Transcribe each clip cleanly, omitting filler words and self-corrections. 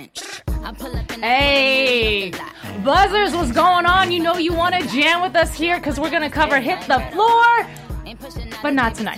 Hey, Buzzers, what's going on? You know you want to jam with us here because we're going to cover Hit the Floor, but not tonight.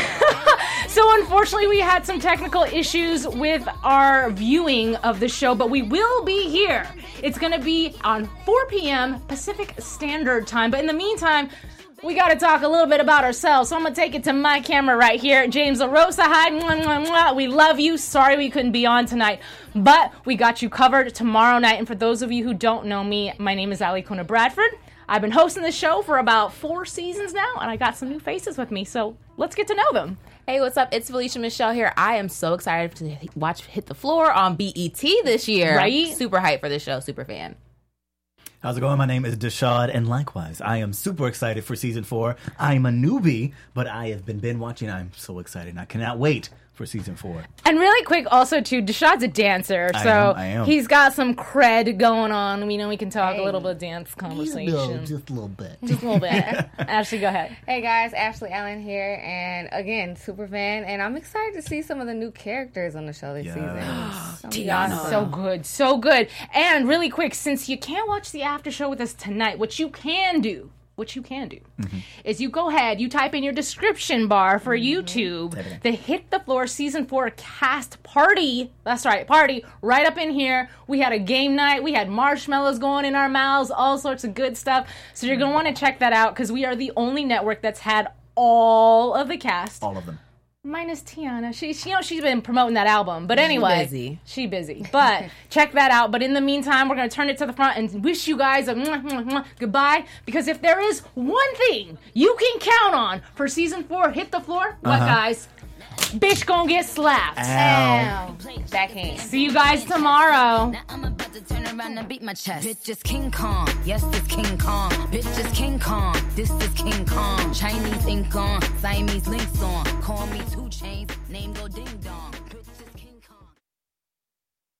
So unfortunately, we had some technical issues with our viewing of the show, but we will be here. It's going to be on 4 p.m. Pacific Standard Time, but in the meantime, we got to talk a little bit about ourselves, so I'm going to take it to my camera right here. James LaRosa, hi, mwah, mwah, mwah. We love you. Sorry we couldn't be on tonight, but we got you covered tomorrow night. And for those of you who don't know me, my name is Ali Kona Bradford. I've been hosting this show for about 4 seasons now, and I got some new faces with me, so let's get to know them. Hey, what's up? It's Felicia Michelle here. I am so excited to watch Hit the Floor on BET this year. Right? Super hyped for this show. Super fan. How's it going? My name is Deshad, and likewise, I am super excited for Season 4. I'm a newbie, but I have been watching. I'm so excited, and I cannot wait for Season 4. And really quick, also, too, Deshad's a dancer, so I am. he's got some cred going on. We know we can talk a little bit of dance conversation. Just a little bit. Just a little bit. Ashley, go ahead. Hey guys, Ashley Allen here, and again, super fan, and I'm excited to see some of the new characters on the show this season. Tiana. So good, so good. And really quick, since you can't watch the after show with us tonight, what you can do is you go ahead, you type in your description bar for YouTube, the Hit the Floor Season 4 cast party. That's right, party, right up in here. We had a game night. We had marshmallows going in our mouths, all sorts of good stuff. So you're going to want to check that out because we are the only network that's had all of the cast. All of them. Minus Tiana. She's been promoting that album. But anyway. She busy. But check that out. But in the meantime, we're going to turn it to the front and wish you guys a goodbye. Because if there is one thing you can count on for Season 4, Hit the Floor, what, guys? Bitch gonna get slapped. Ow. Backhand. See you guys tomorrow. Now I'm about to turn around and beat my chest. Bitch is King Kong. Yes, it's King Kong. Bitch is King Kong. This is King Kong. Chinese ink on. Siamese links on. Call me 2 Chainz. Name go